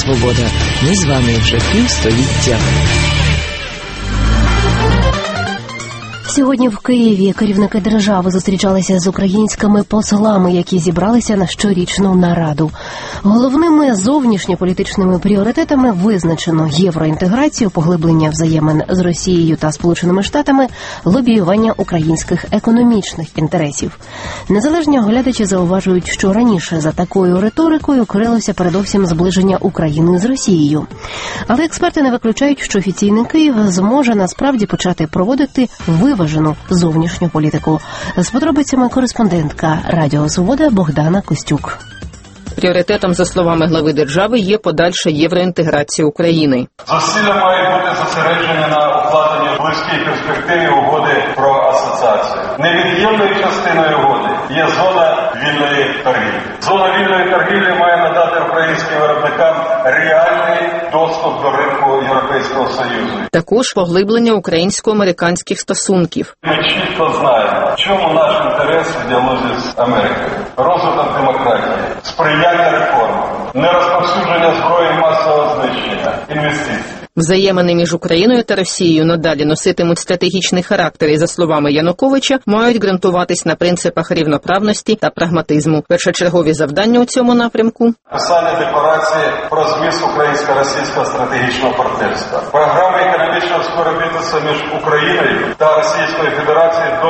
Свобода. Ми з вами вже півстоліття. Сьогодні в Києві керівники держави зустрічалися з українськими послами, які зібралися на щорічну нараду. Головними зовнішньополітичними пріоритетами визначено євроінтеграцію, поглиблення взаємин з Росією та Сполученими Штатами, лобіювання українських економічних інтересів. Незалежні оглядачі зауважують, що раніше за такою риторикою крилося передовсім зближення України з Росією. Але експерти не виключають, що офіційний Київ зможе насправді почати проводити виважену зовнішню політику. З подробицями кореспондентка Радіо Свобода Богдана Костюк. Пріоритетом, за словами глави держави, є подальша євроінтеграція України. Зусилля мають бути зосереджені на укладенні в близькій перспективі угоди про асоціацію. Невід'ємною частиною угоди є зона вільної торгівлі. Зона вільної торгівлі має надати українським виробникам реальний доступ до ринку Європейського Союзу. Також поглиблення українсько-американських стосунків. Ми чітко знаємо, в чому наш інтерес в діалозі з Америкою. Розвиток демократії, сприяння реформам, нерозповсюдження зброї масового знищення, інвестиції. Взаємини між Україною та Росією надалі носитимуть стратегічний характер і, за словами Януковича, мають ґрунтуватись на принципах рівноправності та прагматизму. Першочергові завдання у цьому напрямку – писання декларації про зміст українсько-російського стратегічного партнерства, програми економічного співробітництва між Україною та Російською Федерацією до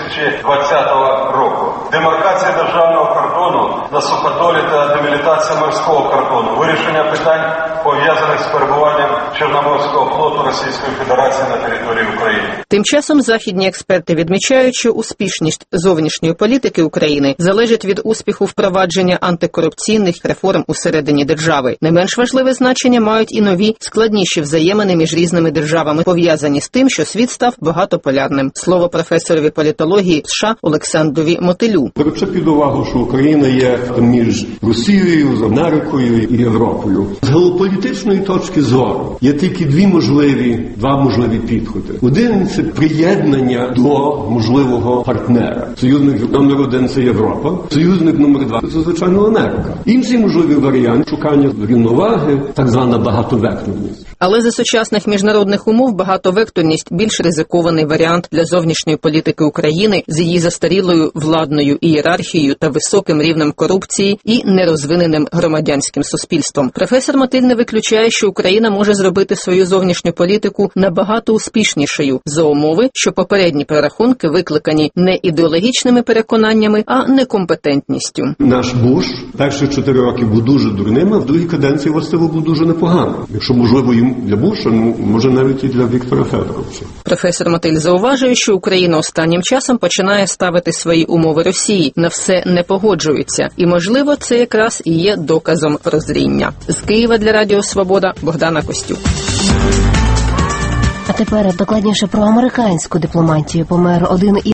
2020 року, демаркація державного кордону на суходолі та демілітація морського кордону, вирішення питань, пов'язаних з перебуванням Чорноморського флоту Російської Федерації на території України. Тим часом західні експерти відмічають, що успішність зовнішньої політики України залежить від успіху впровадження антикорупційних реформ усередині держави. Не менш важливе значення мають і нові, складніші взаємини між різними державами, пов'язані з тим, що світ став багатополярним. Слово професорові політології США Олександрові Мотилю. Беручи під увагу, що Україна є між Росією, з Америкою і Європою. З геополітичної точки зору є тільки два можливі підходи. Один – це приєднання до можливого партнера. Союзник номер один – це Європа. Союзник номер два – це, звичайно, Америка. Інший можливий варіант – шукання рівноваги, так звана багатовекторність. Але за сучасних міжнародних умов багатовекторність – більш ризикований варіант для зовнішньої політики України з її застарілою владною ієрархією та високим рівнем корупції і нерозвиненим громадянським суспільством. Професор Мотиль не виключає, що Україна може зробити свою зовнішню політику набагато успішнішою за умови, що попередні перерахунки викликані не ідеологічними переконаннями, а некомпетентністю. Наш Буш перші 4 роки був дуже дурним, а в другій каденції властиво був дуже непоганим. Якщо можливо їм для Буша, може навіть і для Віктора Федоровича. Професор Мотиль зауважує, що Україна останнім часом починає ставити свої умови Росії, на все не погоджується. І, можливо, це якраз і є доказом прозріння. З Києва для Радіо Свобода Богдана Костюк. А тепер докладніше про американську дипломатію. Помер один